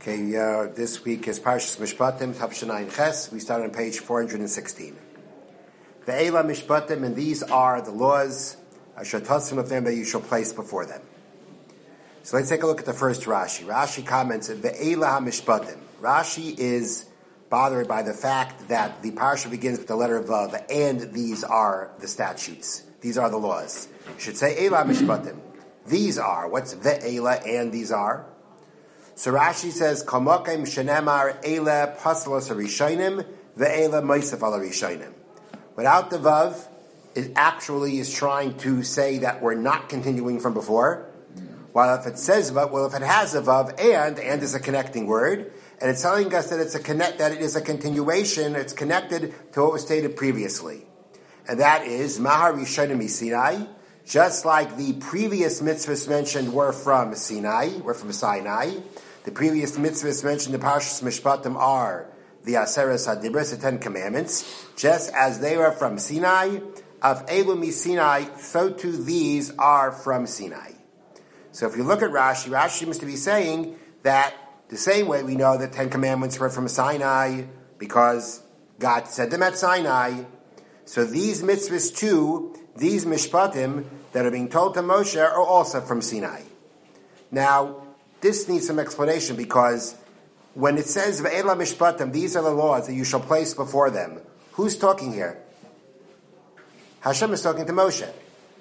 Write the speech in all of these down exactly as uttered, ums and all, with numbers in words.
Okay, uh, this week is Parshas Mishpatim, Tavshanayin Ches. We start on page four hundred sixteen. Ve'ela Mishpatim, and these are the laws, asher tasim of them that you shall place before them. So let's take a look at the first Rashi. Rashi comments, Ve'ela HaMishpatim. Rashi is bothered by the fact that the parsha begins with the letter Vav, and these are the statutes. These are the laws. You should say Eila Mishpatim. These are. What's Ve'ela and these are? So Rashi says, Kamokim shenemar Eila Pasalos HaRishayim Ve'ela Moisef Al HaRishayim. Without the Vav, it actually is trying to say that we're not continuing from before. While if it says Vav, well, if it has a Vav, and, and is a connecting word, and it's telling us that it's a connect, that it is a continuation, it's connected to what was stated previously. And that is, Mahar Rishayim Sinai, just like the previous mitzvahs mentioned were from Sinai, were from Sinai. The previous mitzvahs mentioned in Parshas Mishpatim are the Aseres HaDibros, the Ten Commandments, just as they were from Sinai. Of Elu Mi Sinai, so too these are from Sinai. So if you look at Rashi, Rashi seems to be saying that the same way we know that Ten Commandments were from Sinai because God said them at Sinai. So these mitzvahs too, these mishpatim that are being told to Moshe are also from Sinai. Now, this needs some explanation because when it says Ve'ela mishpatim, these are the laws that you shall place before them. Who's talking here? Hashem is talking to Moshe.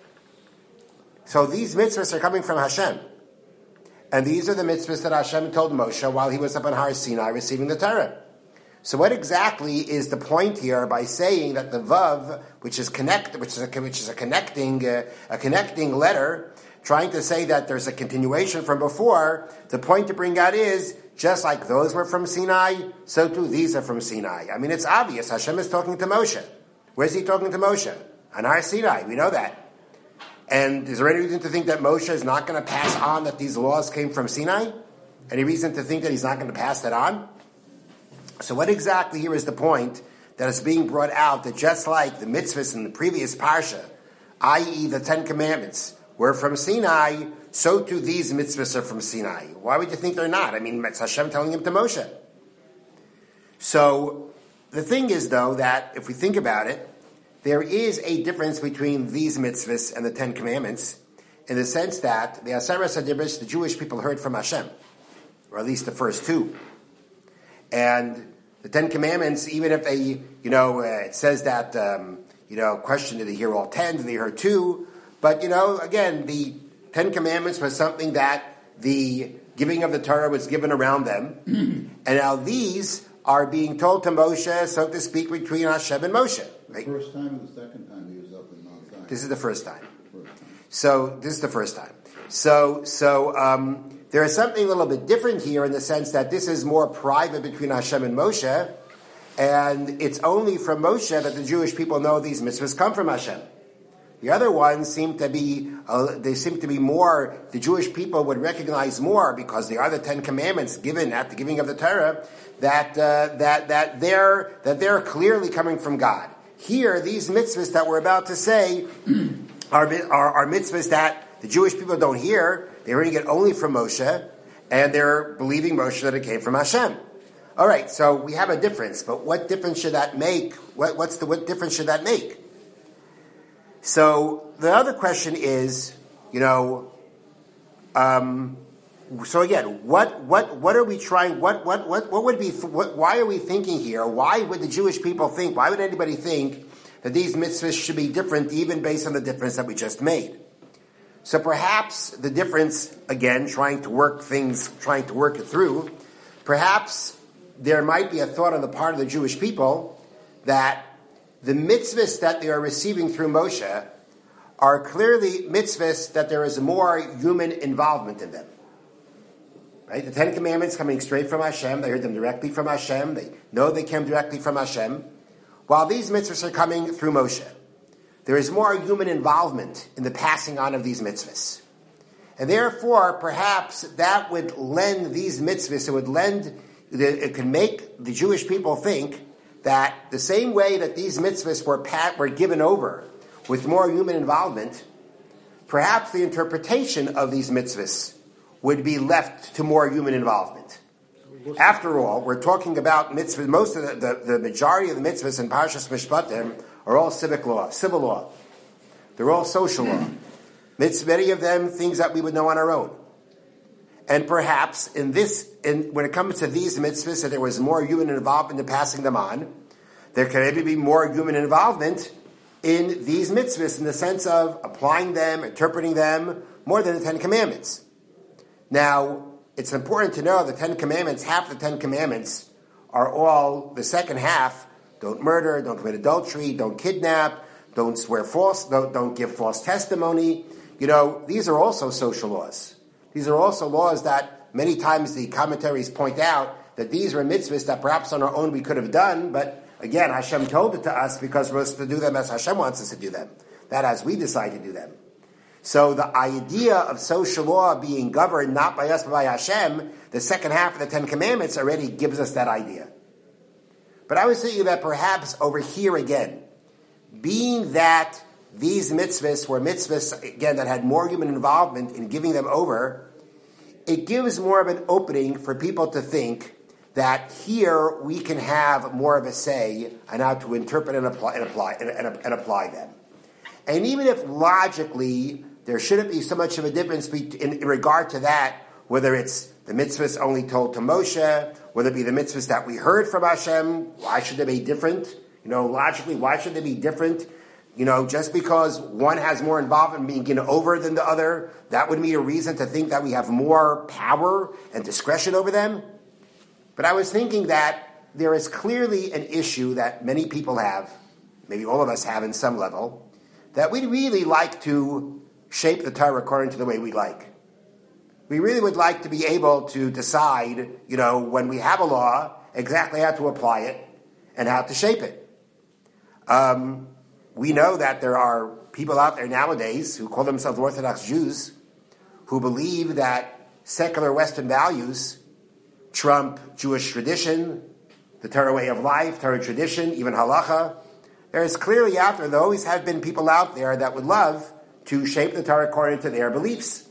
So these mitzvahs are coming from Hashem. And these are the mitzvahs that Hashem told Moshe while he was up on Har Sinai receiving the Torah. So what exactly is the point here by saying that the Vav, which is connect, which is a, which is a connecting, uh, a connecting letter, trying to say that there's a continuation from before, the point to bring out is, just like those were from Sinai, so too these are from Sinai. I mean, it's obvious. Hashem is talking to Moshe. Where's he talking to Moshe? On Har Sinai. We know that. And is there any reason to think that Moshe is not going to pass on that these laws came from Sinai? Any reason to think that he's not going to pass that on? So what exactly here is the point that is being brought out, that just like the mitzvahs in the previous parsha, that is the Ten Commandments, were from Sinai, so too these mitzvahs are from Sinai. Why would you think they're not? I mean, it's Hashem telling him to Moshe. So the thing is, though, that if we think about it, there is a difference between these mitzvahs and the Ten Commandments in the sense that the Aseres HaDibros, the Jewish people heard from Hashem, or at least the first two. And the Ten Commandments, even if they, you know, uh, it says that, um, you know, question, did they hear all ten? Did they hear two? But, you know, again, the Ten Commandments was something that the giving of the Torah was given around them. Mm-hmm. And now these are being told to Moshe, so to speak, between Hashem and Moshe. Right? The first time or the second time he was up in Mount Sinai? This is the first time. First time. So, this is the first time. So, so, um, there is something a little bit different here in the sense that this is more private between Hashem and Moshe, and it's only from Moshe that the Jewish people know these mitzvahs come from Hashem. The other ones seem to be, uh, they seem to be more, the Jewish people would recognize more because they are the Ten Commandments given at the giving of the Torah, that, uh, that, that they're, that they're clearly coming from God. Here, these mitzvahs that we're about to say are, are, are mitzvahs that the Jewish people don't hear. They're hearing it only from Moshe, and they're believing Moshe that it came from Hashem. All right, so we have a difference, but what difference should that make? What, what's the what difference should that make? So the other question is, you know, um, so again, what what what are we trying? What what what what would be? What, why are we thinking here? Why would the Jewish people think? Why would anybody think that these mitzvahs should be different, even based on the difference that we just made? So perhaps the difference, again, trying to work things, trying to work it through, perhaps there might be a thought on the part of the Jewish people that the mitzvahs that they are receiving through Moshe are clearly mitzvahs that there is more human involvement in them. Right? The Ten Commandments coming straight from Hashem, they heard them directly from Hashem, they know they came directly from Hashem, while these mitzvahs are coming through Moshe. There is more human involvement in the passing on of these mitzvahs. And therefore, perhaps that would lend these mitzvahs, it would lend, it could make the Jewish people think that the same way that these mitzvahs were pat, were given over with more human involvement, perhaps the interpretation of these mitzvahs would be left to more human involvement. After all, we're talking about mitzvahs. Most of the, the, the majority of the mitzvahs in Parshas Mishpatim are all civic law, civil law. They're all social law. Mitzvah, many of them, things that we would know on our own. And perhaps in this, in, when it comes to these mitzvahs, that there was more human involvement in passing them on, there can maybe be more human involvement in these mitzvahs in the sense of applying them, interpreting them, more than the Ten Commandments. Now, it's important to know the Ten Commandments, half the Ten Commandments are all, the second half, don't murder, don't commit adultery, don't kidnap, don't swear false, don't, don't give false testimony. You know, these are also social laws. These are also laws that many times the commentaries point out that these were mitzvahs that perhaps on our own we could have done, but again, Hashem told it to us because we're supposed to do them as Hashem wants us to do them, not as we decide to do them. So the idea of social law being governed not by us but by Hashem, the second half of the Ten Commandments already gives us that idea. But I was thinking that perhaps over here again, being that these mitzvahs were mitzvahs, again, that had more human involvement in giving them over, it gives more of an opening for people to think that here we can have more of a say on how to interpret and apply and apply and, and, and apply them. And even if logically there shouldn't be so much of a difference in, in regard to that, whether it's the mitzvahs only told to Moshe, whether it be the mitzvahs that we heard from Hashem, why should they be different? You know, logically, why should they be different? You know, just because one has more involvement in being over than the other, that would be a reason to think that we have more power and discretion over them. But I was thinking that there is clearly an issue that many people have, maybe all of us have in some level, that we'd really like to shape the Torah according to the way we like. We really would like to be able to decide, you know, when we have a law, exactly how to apply it and how to shape it. Um, we know that there are people out there nowadays who call themselves Orthodox Jews who believe that secular Western values trump Jewish tradition, the Torah way of life, Torah tradition, even halacha. There is clearly out there, there always have been people out there that would love to shape the Torah according to their beliefs.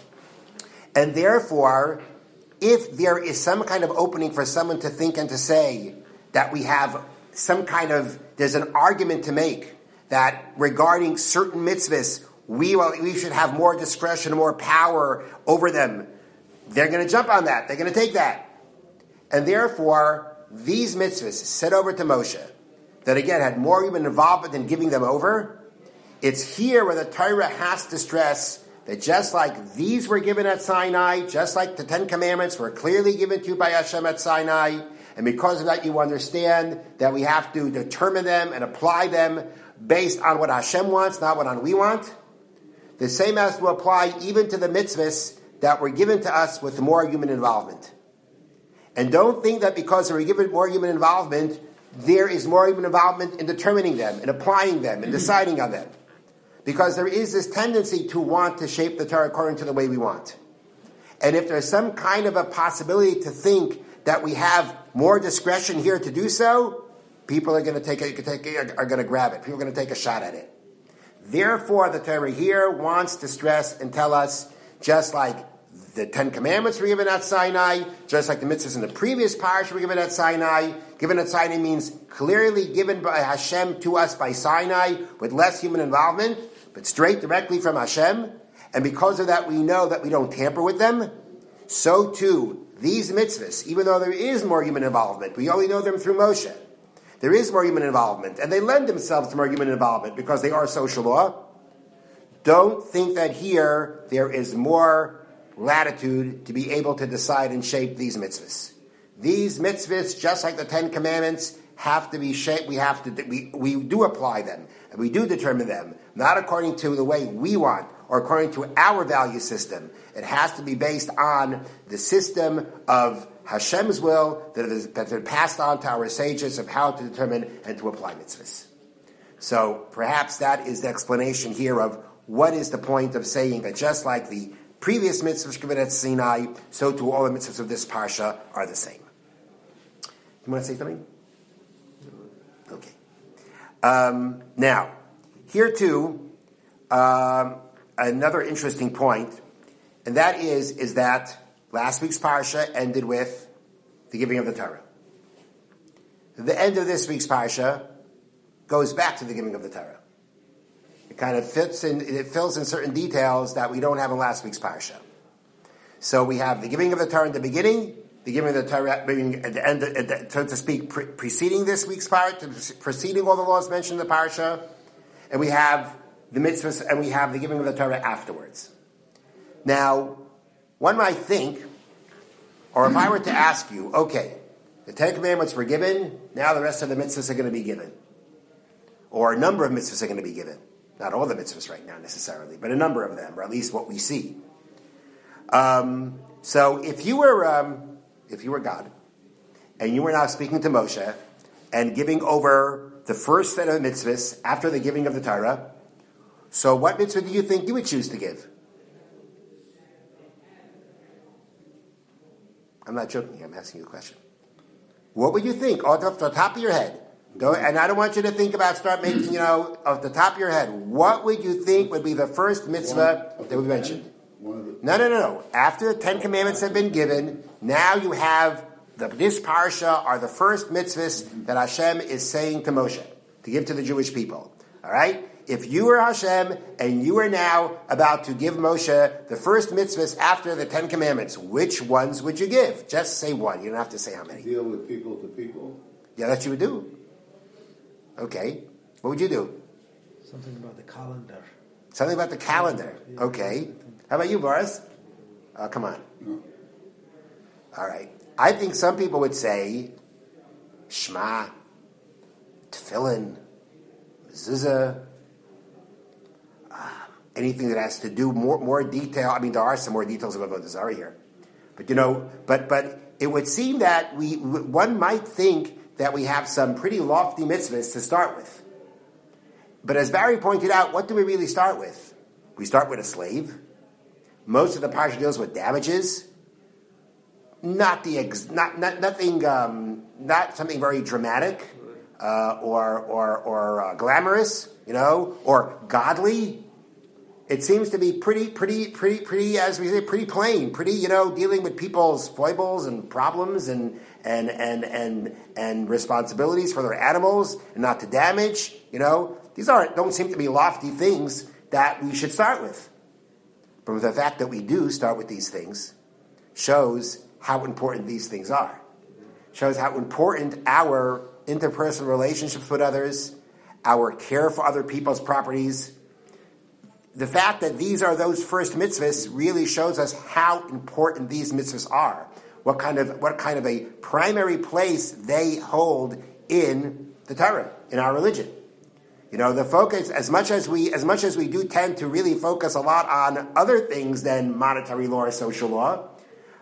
And therefore, if there is some kind of opening for someone to think and to say that we have some kind of, there's an argument to make that regarding certain mitzvahs, we, we should have more discretion, more power over them, they're going to jump on that. They're going to take that. And therefore, these mitzvahs set over to Moshe, that again had more human involvement in giving them over, it's here where the Torah has to stress that just like these were given at Sinai, just like the Ten Commandments were clearly given to you by Hashem at Sinai, and because of that you understand that we have to determine them and apply them based on what Hashem wants, not what we want. The same has to apply even to the mitzvahs that were given to us with more human involvement. And don't think that because they were given more human involvement, there is more human involvement in determining them, in applying them, in deciding on them. Because there is this tendency to want to shape the Torah according to the way we want. And if there's some kind of a possibility to think that we have more discretion here to do so, people are going to take it, are going to grab it. People are going to take a shot at it. Therefore, the Torah here wants to stress and tell us, just like the Ten Commandments were given at Sinai, just like the mitzvahs in the previous parish were given at Sinai. Given at Sinai means clearly given by Hashem to us by Sinai with less human involvement, but straight directly from Hashem. And because of that, we know that we don't tamper with them. So too, these mitzvahs, even though there is more human involvement, we only know them through Moshe. There is more human involvement, and they lend themselves to more human involvement because they are social law. Don't think that here there is more latitude to be able to decide and shape these mitzvahs. These mitzvahs, just like the Ten Commandments, have to be shaped. We have to. We we do apply them and we do determine them, not according to the way we want or according to our value system. It has to be based on the system of Hashem's will that has been passed on to our sages of how to determine and to apply mitzvahs. So perhaps that is the explanation here of what is the point of saying that just like the previous mitzvahs given at Sinai, so too all the mitzvahs of this parsha are the same. You want to say something? Okay. Um, now, here too, um, another interesting point, and that is, is that last week's parsha ended with the giving of the Torah. The end of this week's parsha goes back to the giving of the Torah. It kind of fits in, it fills in certain details that we don't have in last week's parsha. So we have the giving of the Torah in the beginning, the giving of the Torah at the end, at the, so to speak, pre- preceding this week's part, preceding all the laws mentioned in the parsha, and we have the mitzvahs, and we have the giving of the Torah afterwards. Now, one might think, or if I were to ask you, okay, the Ten Commandments were given, now the rest of the mitzvahs are going to be given. Or a number of mitzvahs are going to be given. Not all the mitzvahs right now necessarily, but a number of them, or at least what we see. Um, so if you were um, if you were God, and you were now speaking to Moshe, and giving over the first set of mitzvahs after the giving of the Torah, so what mitzvah do you think you would choose to give? I'm not joking here, I'm asking you a question. What would you think off the top of your head? Don't, and I don't want you to think about, start making, you know, off the top of your head, what would you think would be the first mitzvah that we mentioned? No, no, no, no. After the Ten Commandments have been given, now you have the, this parsha are the first mitzvahs that Hashem is saying to Moshe to give to the Jewish people. All right? If you were Hashem and you are now about to give Moshe the first mitzvahs after the Ten Commandments, which ones would you give? Just say one. You don't have to say how many. Deal with people to people. Yeah, that you would do. Okay. What would you do? Something about the calendar. Something about the calendar. Okay. How about you, Boris? Uh, come on. No. All right. I think some people would say Shema, Tefillin, Mezuzah, uh, anything that has to do more more detail. I mean, there are some more details about Avodah Zarah here, but you know, but but it would seem that we one might think that we have some pretty lofty mitzvahs to start with. But as Barry pointed out, what do we really start with? We start with a slave. Most of the parsha deals with damages. Not the ex- not, not nothing um, not something very dramatic uh, or or or uh, glamorous, you know, or godly. It seems to be pretty pretty pretty pretty as we say pretty plain, pretty, you know, dealing with people's foibles and problems and and and and and responsibilities for their animals and not to damage, you know. These aren't don't seem to be lofty things that we should start with. But the fact that we do start with these things shows how important these things are. Shows how important our interpersonal relationships with others, our care for other people's properties. The fact that these are those first mitzvahs really shows us how important these mitzvahs are. What kind of what kind of a primary place they hold in the Torah, in our religion. You know, the focus, as much as we as much as we do tend to really focus a lot on other things than monetary law or social law,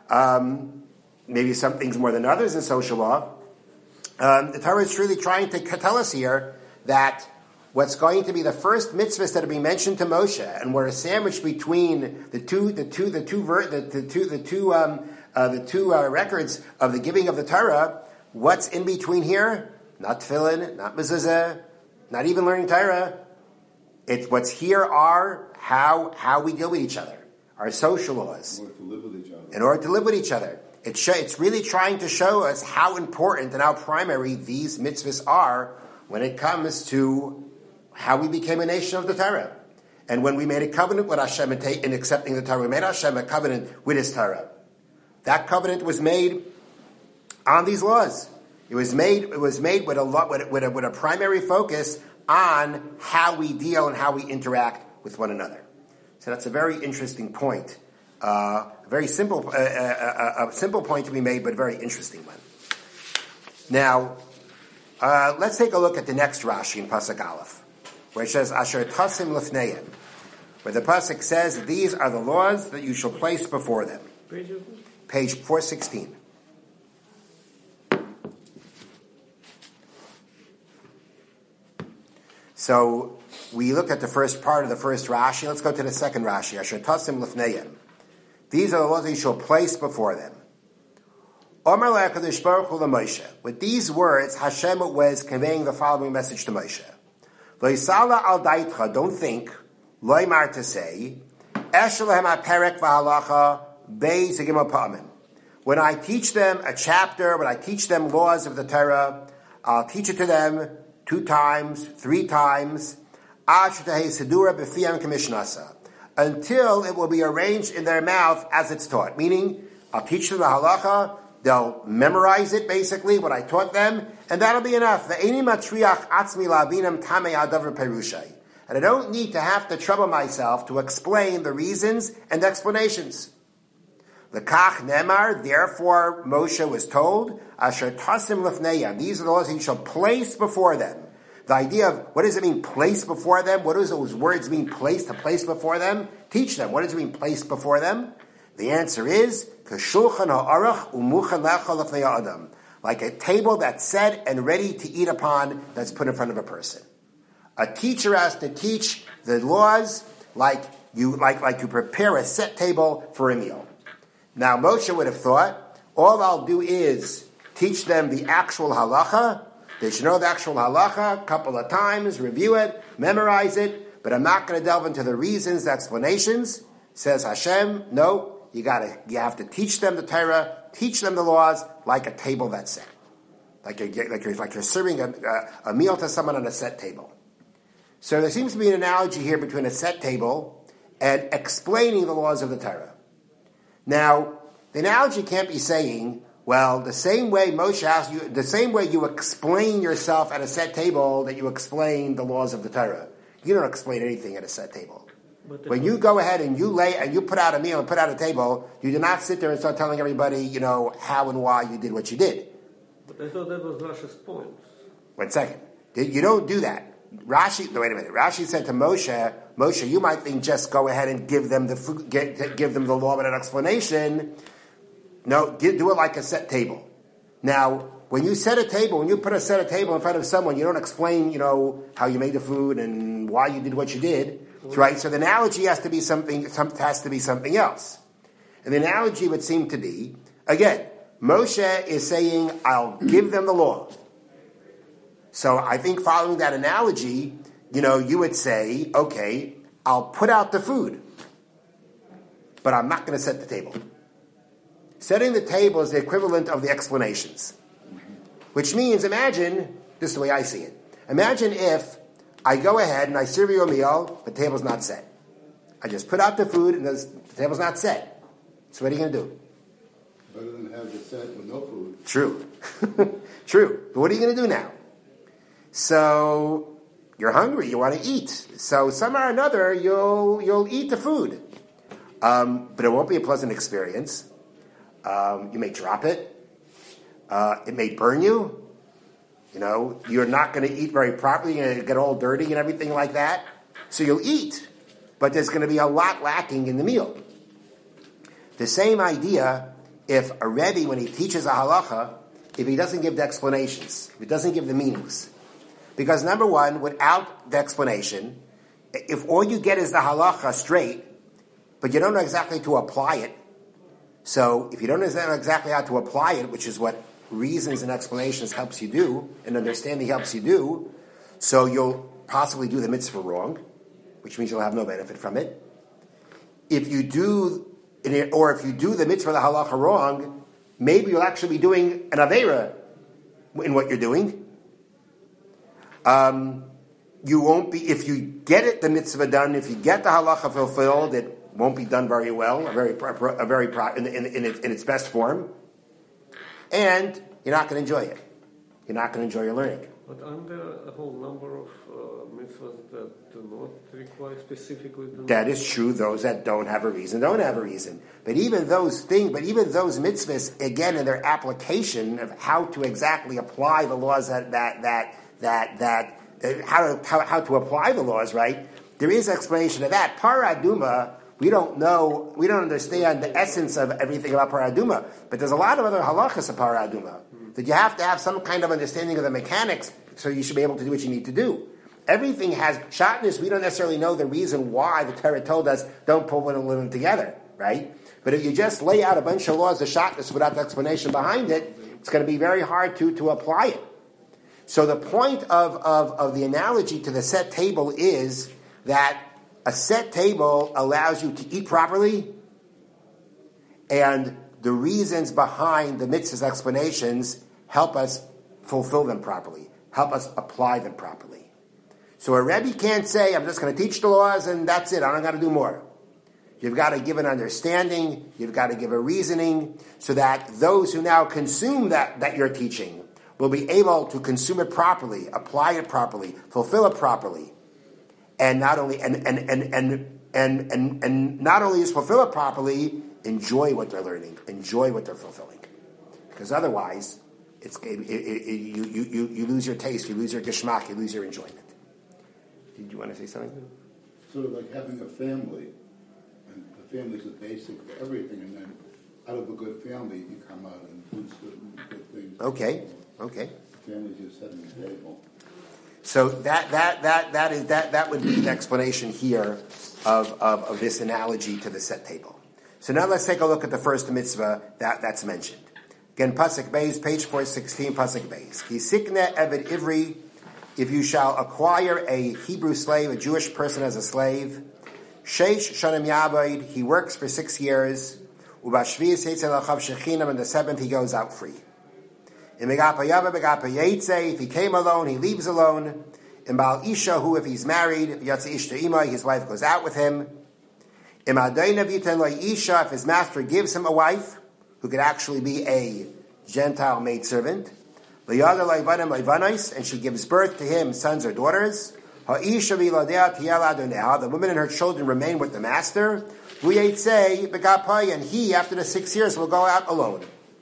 um, maybe some things more than others in social law, um, the Torah is truly trying to tell us here that what's going to be the first mitzvahs that are being mentioned to Moshe, and we're sandwiched between the two, the two, the two, ver- the, the two, the two, um, uh, the two uh, records of the giving of the Torah. What's in between here? Not tefillin, not mezuzah, not even learning Torah. It's what's here are how how we deal with each other, our social laws, In order to live with each other. in order to live with each other. It sh- it's really trying to show us how important and how primary these mitzvahs are when it comes to how we became a nation of the Torah. And when we made a covenant with Hashem in accepting the Torah, we made Hashem a covenant with His Torah. That covenant was made on these laws. It was made. It was made with a lot, with, with, a, with a primary focus on how we deal and how we interact with one another. So that's a very interesting point. Uh, a very simple, uh, a, a, a simple point to be made, but a very interesting one. Now, uh, let's take a look at the next Rashi in Pasuk Aleph, where it says Asher Tasim Lefneim, where the pasuk says, "These are the laws that you shall place before them." Page four sixteen. So we looked at the first part of the first Rashi. Let's go to the second Rashi. Asher Tasim Lefneim. These are the laws that you shall place before them. Omer le'akadosh baruch hu leMoshe. With these words, Hashem was conveying the following message to Moshe. Lo yisala al daitcha. Don't think. Lo yimar to say. Eshel lehem haperek v'halacha beis hagimel pa'amin. when I teach them a chapter, when I teach them laws of the Torah, I'll teach it to them two times, three times, until it will be arranged in their mouth as it's taught. Meaning, I'll teach them the halacha, they'll memorize it basically, what I taught them, and that'll be enough. And I don't need to have to trouble myself to explain the reasons and explanations. L'kach nemar, therefore Moshe was told, Asher tasim lefneiam, these are the laws he shall place before them. The idea of, what does it mean, place before them? What does those words mean, place, to place before them? Teach them. What does it mean, place before them? The answer is, k'shulchan ha'arach u'muchan lechal lefnei ha'adam, like a table that's set and ready to eat upon, that's put in front of a person. A teacher has to teach the laws like you, like, like you prepare a set table for a meal. Now, Moshe would have thought, all I'll do is teach them the actual halacha. They should know the actual halacha a couple of times, review it, memorize it, but I'm not going to delve into the reasons, the explanations. Says Hashem, no, you gotta, you have to teach them the Torah, teach them the laws like a table that's set. Like you're, like you're, like you're serving a, a, a meal to someone on a set table. So there seems to be an analogy here between a set table and explaining the laws of the Torah. Now, the analogy can't be saying, well, the same way Moshe asked you, the same way you explain yourself at a set table that you explain the laws of the Torah. You don't explain anything at a set table. When you go ahead and you lay and you put out a meal and put out a table, you do not sit there and start telling everybody, you know, how and why you did what you did. But I thought that was Rashi's point. One second. You don't do that. Rashi, no, wait a minute. Rashi said to Moshe, Moshe, you might think just go ahead and give them the food, get, give them the law with an explanation. No, give, do it like a set table. Now, when you set a table, when you put a set of table in front of someone, you don't explain, you know, how you made the food and why you did what you did, right? So the analogy has to be something, some, has to be something else. And the analogy would seem to be, again, Moshe is saying, I'll give them the law. So I think following that analogy, you know, you would say, okay, I'll put out the food, but I'm not going to set the table. Setting the table is the equivalent of the explanations. Which means, imagine, this is the way I see it. Imagine if I go ahead and I serve you a meal, the table's not set. I just put out the food and the table's not set. So what are you going to do? Better than have it set with no food. True. True. But what are you going to do now? So you're hungry, you want to eat. So somehow or another, you'll you'll eat the food. Um, but it won't be a pleasant experience. Um, you may drop it. Uh, it may burn you. You know, you're not going to eat very properly. You're going to get all dirty and everything like that. So you'll eat, but there's going to be a lot lacking in the meal. The same idea if a Rebbe, when he teaches a halacha, if he doesn't give the explanations, if he doesn't give the meanings. Because number one, without the explanation, if all you get is the halacha straight, but you don't know exactly to apply it, so if you don't know exactly how to apply it, which is what reasons and explanations helps you do, and understanding helps you do, so you'll possibly do the mitzvah wrong, which means you'll have no benefit from it. If you do, or if you do the mitzvah, the halacha wrong, maybe you'll actually be doing an aveira in what you're doing. Um, you won't be, if you get it, the mitzvah done, if you get the halacha fulfilled, it won't be done very well, a very, a very in, in, in, its, in its best form, and you're not going to enjoy it. You're not going to enjoy your learning. But aren't there a whole number of uh, mitzvahs that do not require specifically? That is true. Those that don't have a reason don't have a reason. But even those things, but even those mitzvahs, again, in their application of how to exactly apply the laws that that that that that uh, how to how, how to apply the laws, right? There is explanation of that. Paraduma. We don't know, we don't understand the essence of everything about paraduma, but there's a lot of other halachas of paraduma that you have to have some kind of understanding of the mechanics so you should be able to do what you need to do. Everything has shatnez. We don't necessarily know the reason why the Torah told us don't put one and living together, right? But if you just lay out a bunch of laws of shatnez without the explanation behind it, it's going to be very hard to, to apply it. So the point of, of, of the analogy to the set table is that a set table allows you to eat properly, and the reasons behind the mitzvah's explanations help us fulfill them properly, help us apply them properly. So a Rebbe can't say, I'm just going to teach the laws and that's it, I don't got to do more. You've got to give an understanding, you've got to give a reasoning, so that those who now consume that, that you're teaching will be able to consume it properly, apply it properly, fulfill it properly, and not only and and and and and and, and not only just fulfill it properly, enjoy what they're learning, enjoy what they're fulfilling, because otherwise, it's it, it, it, you, you you you lose your taste, you lose your geschmack, you lose your enjoyment. Did you want to say something? Sort of like having a family, and the family's the basic for everything, and then out of a good family, you come out and do certain good things. Okay. Okay. Family's just setting the table. So that that that that is that that would be the explanation here of, of, of this analogy to the set table. So now let's take a look at the first mitzvah that, that's mentioned. Again, Pasuk Beis, page four sixteen, Pasuk Beis. Kisikne Eved Ivri, if you shall acquire a Hebrew slave, a Jewish person as a slave, Sheish Shanim Yavoid, he works for six years, Ubashvius Yetzel Achav Shechinam, and the seventh he goes out free. In Megapa Yava, Megapa Yetze, if he came alone, he leaves alone. In Baal Isha, who if he's married, Yatze Ishta Imai, his wife goes out with him. In Adayna Viten Loi Isha, if his master gives him a wife, who could actually be a Gentile maidservant, L'yada Leivanim Leivanais, and she gives birth to him sons or daughters. Ha'isha Viladea Tiel Adoneha, the woman and her children remain with the master. V'yetze Begapai, and he, after the six years, will go out alone.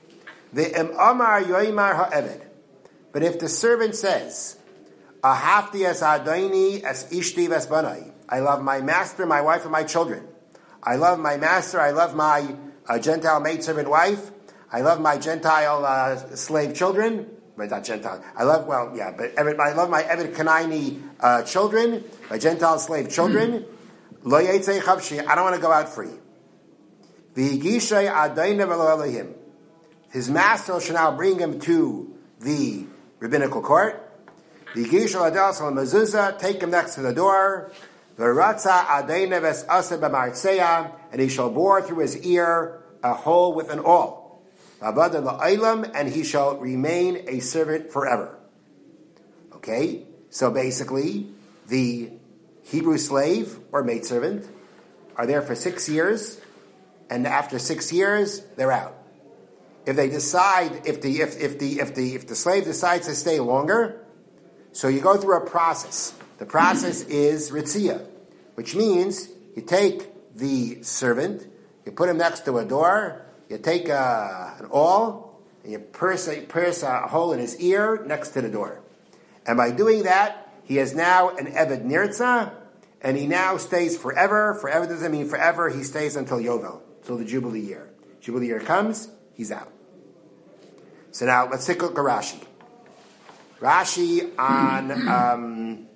The Amar Yoimar Ha'eved. But if the servant says, Ahafti as Adaini as Ishti as Banai, I love my master, my wife, and my children. I love my master, I love my uh, Gentile maidservant wife, I love my Gentile uh, slave children, but not Gentile. I love, well, yeah, but I love my Eved Kanaini uh, children, my Gentile slave children. Lo Yetzei Chavshi, I don't want to go out free. V'higishay Adaini v'lo Elohim. His master shall now bring him to the rabbinical court. Take him next to the door. And he shall bore through his ear a hole with an awl. And he shall remain a servant forever. Okay? So basically, the Hebrew slave or maidservant are there for six years. And after six years, they're out. If they decide, if the if, if the if the if the slave decides to stay longer, so you go through a process. The process is ritzia, which means you take the servant, you put him next to a door, you take a, an awl, and you pierce a, pierce a hole in his ear next to the door. And by doing that, he is now an Eved Nirtza, and he now stays forever. Forever doesn't mean forever. He stays until Yovel, until the Jubilee year. Jubilee year comes, he's out. So now let's take a look at Rashi. Rashi on um,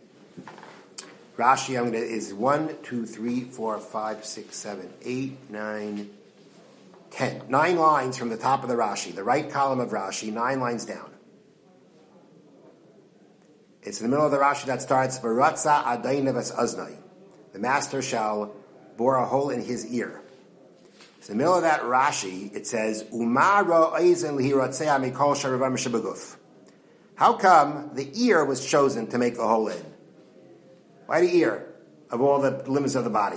Rashi. I'm gonna is one, two, three, four, five, six, seven, eight, nine, ten. Nine lines from the top of the Rashi, the right column of Rashi. Nine lines down. It's in the middle of the Rashi that starts V'ratza Adainavas Aznai. The master shall bore a hole in his ear. So in the middle of that Rashi, it says, Umara Eisen Lihiratzea Mikol Sharavam Shabaguf. How come the ear was chosen to make the hole in? Why the ear of all the limbs of the body?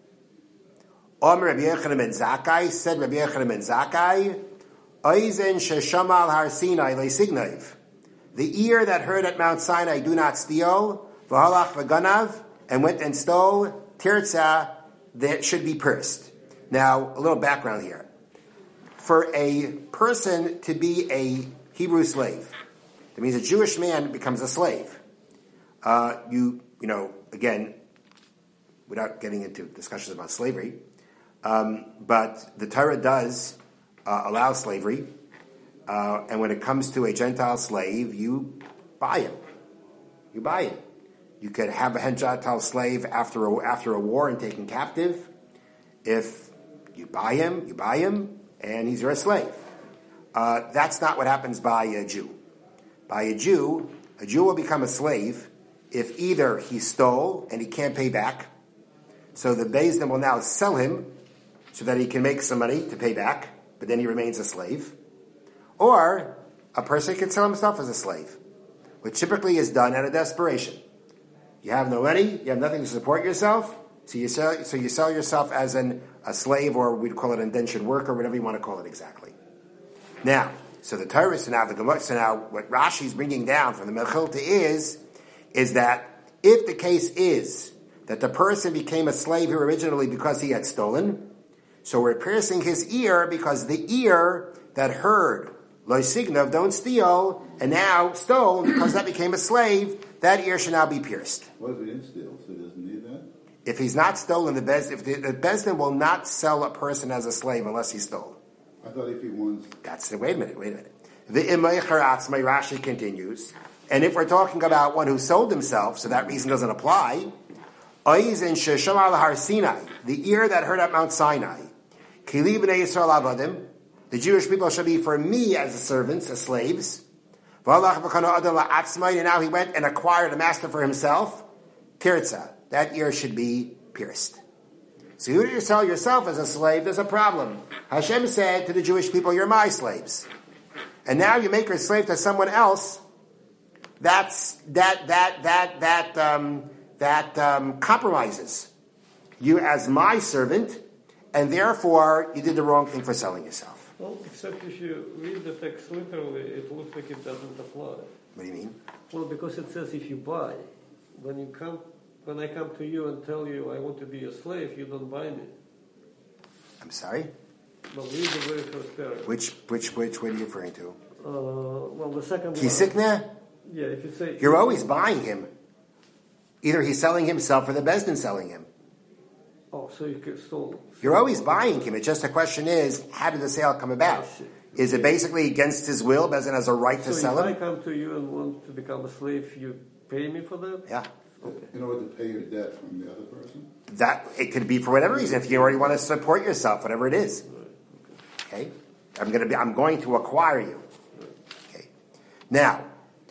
Omer Rabbi Yochanan ben Zakkai said Rabbi Yochanan ben Zakkai, Eisen Sheshamal Har Sinai Leisignaiv. The ear that heard at Mount Sinai, do not steal, V'halach v'ganav, and went and stole, Tirtza, that should be pursed. Now, a little background here. For a person to be a Hebrew slave, that means a Jewish man becomes a slave. Uh, you, you know, again, without getting into discussions about slavery, um, but the Torah does uh, allow slavery, uh, and when it comes to a Gentile slave, you buy him. You buy him. You could have a Gentile slave after a, after a war and take him captive. If you buy him, you buy him, and he's your slave. Uh, that's not what happens by a Jew. By a Jew, a Jew will become a slave if either he stole and he can't pay back, so the Beis Din will now sell him so that he can make some money to pay back. but then he remains a slave. Or a person can sell himself as a slave, which typically is done out of desperation. You have no money, you have nothing to support yourself, so you sell, so you sell yourself as an, a slave, or we'd call it an indentured worker, whatever you want to call it exactly. Now, so the Torah, so now the Gemara, so now what Rashi is bringing down from the Mechilta is, is that if the case is that the person became a slave here originally because he had stolen, so we're piercing his ear because the ear that heard Lo Signav, don't steal, and now stole because that became a slave, that ear should now be pierced. What if he didn't steal, so he doesn't need that? If he's not stolen, the Bezdin, if the, the Bezdin will not sell a person as a slave unless he stole. I thought if he wants... That's the, wait a minute, wait a minute. The Imay Charatzmai, Rashi continues, and if we're talking about one who sold himself, so that reason doesn't apply, Oiz and Shesham al Har Sinai, the ear that heard at Mount Sinai, Kili b'nei Yisrael avadim, the Jewish people shall be for me as servants, as slaves. And now he went and acquired a master for himself. Tirza, that ear should be pierced. So you sell yourself as a slave, there's a problem. Hashem said to the Jewish people, you're my slaves. And now you make her a slave to someone else. That's that that that that um, that um, compromises you as my servant, and therefore you did the wrong thing for selling yourself. Well, except if you read the text literally, it looks like it doesn't apply. What do you mean? Well, because it says if you buy, when you come, when I come to you and tell you I want to be your slave, you don't buy me. I'm sorry? Well, read the very first paragraph. Which, which, which, what are you referring to? Uh, well, the second Kisikna? one. Yeah, if you say... You're always buying him. Either he's selling himself or the Bezdin selling him. Oh, so you can stole. You're always buying him. It's just the question is, how did the sale come about? Is it basically against his will? Bezdin has a right to so sell him? if I come to you and want to become a slave, you pay me for that? Yeah. Okay. In order to pay your debt from the other person? That, it could be for whatever reason. If you already want to support yourself, whatever it is. Okay? I'm going to be, I'm going to acquire you. Okay. Now,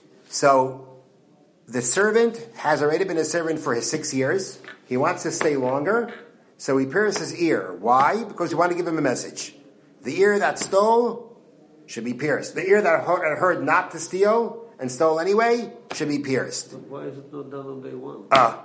so the servant has already been a servant for his six years. He wants to stay longer, so he pierces his ear. Why? Because we want to give him a message. The ear that stole should be pierced. The ear that heard not to steal and stole anyway should be pierced. But why is it not done on day one? Ah, uh,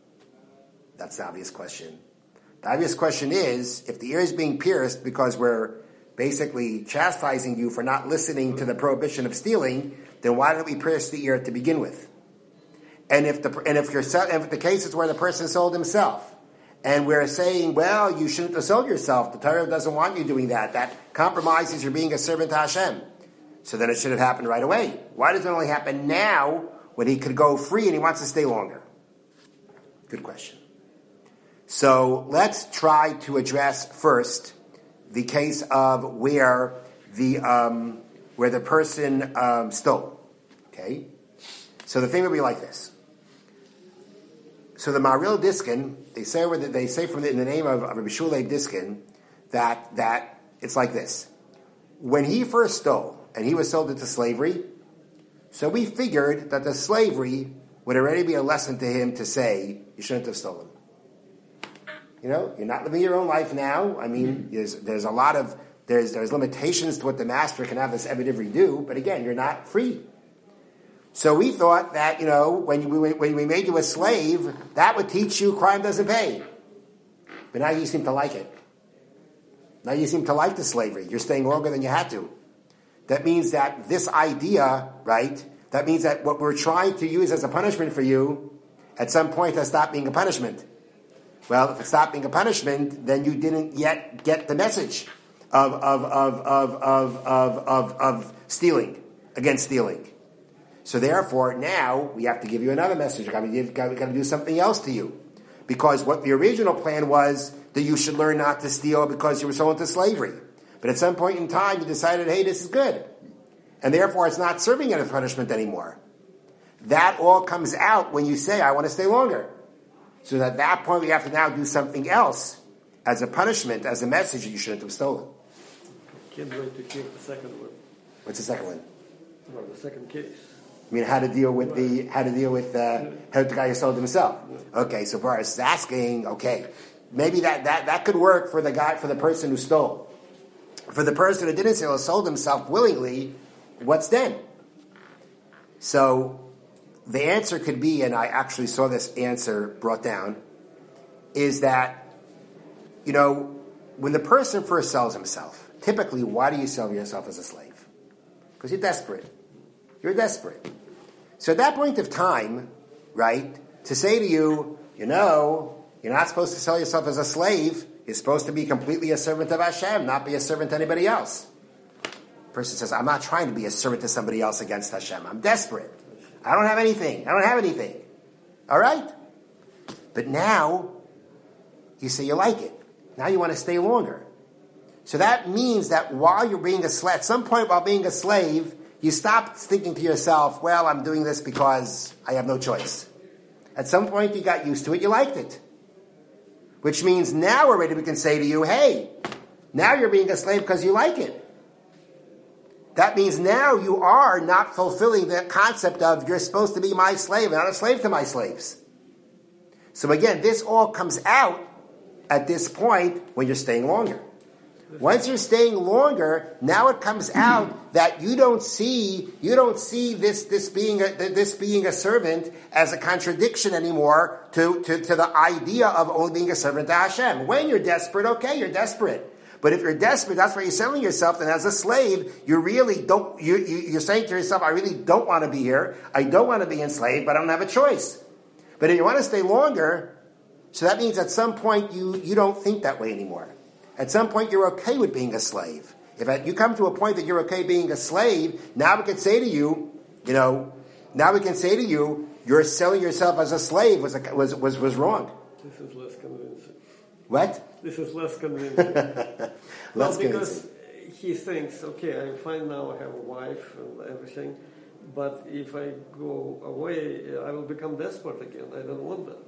that's the obvious question. The obvious question is, if the ear is being pierced because we're basically chastising you for not listening to the prohibition of stealing, then why don't we pierce the ear to begin with? And if the and if you're if the case is where the person sold himself, and we're saying, well, you shouldn't have sold yourself. The Torah doesn't want you doing that. That compromises your being a servant to Hashem. So then it should have happened right away. Why does it only happen now when he could go free and he wants to stay longer? Good question. So let's try to address first the case of where the um, where the person um, stole. Okay, so the thing would be like this. So the Maril Diskin, they say they say from the, in the name of, of Rabbi Shulei Diskin that that it's like this. When he first stole and he was sold into slavery, so we figured that the slavery would already be a lesson to him to say you shouldn't have stolen. You know, you're not living your own life now. I mean, there's there's a lot of there's there's limitations to what the master can have this Ebedivri do, but again, you're not free. So we thought that, you know, when we, when we made you a slave, that would teach you crime doesn't pay. But now you seem to like it. Now you seem to like the slavery. You're staying longer than you had to. That means that this idea, right, that means that what we're trying to use as a punishment for you, at some point has stopped being a punishment. Well, if it stopped being a punishment, then you didn't yet get the message of, of, of, of, of, of, of, of stealing, against stealing. So therefore, now we have to give you another message. We've got, to, we've got to do something else to you. Because what the original plan was that you should learn not to steal because you were sold into slavery. But at some point in time, you decided, hey, this is good. And therefore, it's not serving as a punishment anymore. That all comes out when you say, I want to stay longer. So at that point, we have to now do something else as a punishment, as a message that you shouldn't have stolen. Can't wait to keep the second one. What's the second one? Well, the second case. I mean, how to deal with the how to deal with uh, how the guy who sold himself. Okay, so Boris is asking. Okay, maybe that, that, that could work for the guy for the person who stole. for the person who didn't sell, sold himself willingly, what's then? So the answer could be, and I actually saw this answer brought down, is that, you know, when the person first sells himself, typically, why do you sell yourself as a slave? Because you're desperate. You're desperate. So at that point of time, right, to say to you, you know, you're not supposed to sell yourself as a slave. You're supposed to be completely a servant of Hashem, not be a servant to anybody else. The person says, I'm not trying to be a servant to somebody else against Hashem. I'm desperate. I don't have anything. I don't have anything. All right? But now, you say you like it. Now you want to stay longer. So that means that while you're being a slave, at some point while being a slave, you stop thinking to yourself, well, I'm doing this because I have no choice. At some point you got used to it, you liked it. Which means now already we can say to you, hey, now you're being a slave because you like it. That means now you are not fulfilling the concept of you're supposed to be my slave and not a slave to my slaves. So again, this all comes out at this point when you're staying longer. Once you're staying longer, now it comes out that you don't see you don't see this this being a, this being a servant as a contradiction anymore to, to, to the idea of only being a servant to Hashem. When you're desperate, okay, you're desperate. But if you're desperate, that's why you're selling yourself. And as a slave, you really don't. You, you you're saying to yourself, I really don't want to be here. I don't want to be enslaved, but I don't have a choice. But if you want to stay longer, so that means at some point you you don't think that way anymore. At some point, you're okay with being a slave. If you come to a point that you're okay being a slave, now we can say to you, you know, now we can say to you, you're selling yourself as a slave was was was, was wrong. This is less convincing. What? This is less convincing. less well, because convincing. He thinks, okay, I'm fine now, I have a wife and everything, but if I go away, I will become desperate again. I don't want that.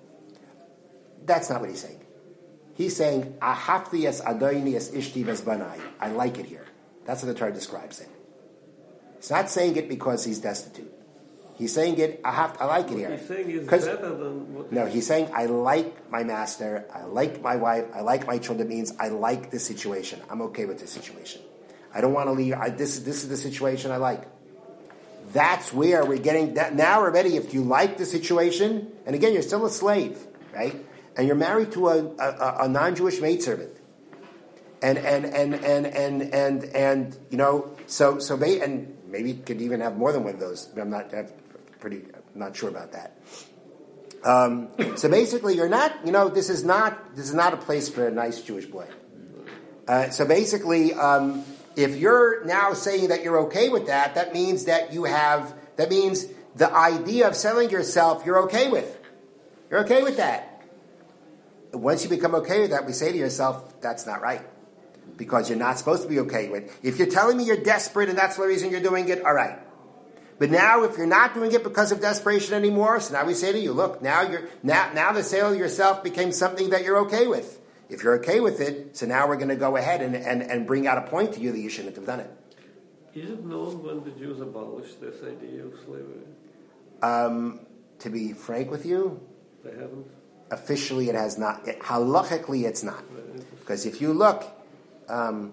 That's not what he's saying. He's saying, "Ahafti adoni es ishti v'zbanai." I like it here. That's what the Torah describes it. He's not saying it because he's destitute. He's saying it, I, have, I like it what here. He's saying it's better than what No, he's saying, I like my master, I like my wife, I like my children. It means I like this situation. I'm okay with this situation. I don't want to leave. I, this, this is the situation I like. That's where we're getting, that now already, if you like the situation, and again, you're still a slave, right? And you're married to a, a, a non-Jewish maidservant. And, and, and, and, and, and, and, you know, so, so they, and maybe could even have more than one of those. I'm not, I'm pretty, I'm not sure about that. Um, so basically you're not, you know, this is not, this is not a place for a nice Jewish boy. Uh, so basically, um, if you're now saying that you're okay with that, that means that you have, that means the idea of selling yourself, you're okay with. You're okay with that. Once you become okay with that, we say to yourself, that's not right. Because you're not supposed to be okay with it. If you're telling me you're desperate and that's the reason you're doing it, all right. But now if you're not doing it because of desperation anymore, so now we say to you, look, now you're now now the sale of yourself became something that you're okay with. If you're okay with it, so now we're going to go ahead and, and, and bring out a point to you that you shouldn't have done it. Is it known when the Jews abolished this idea of slavery? Um, to be frank with you, They haven't? Officially it has not. It, halachically it's not. Because if you look, um,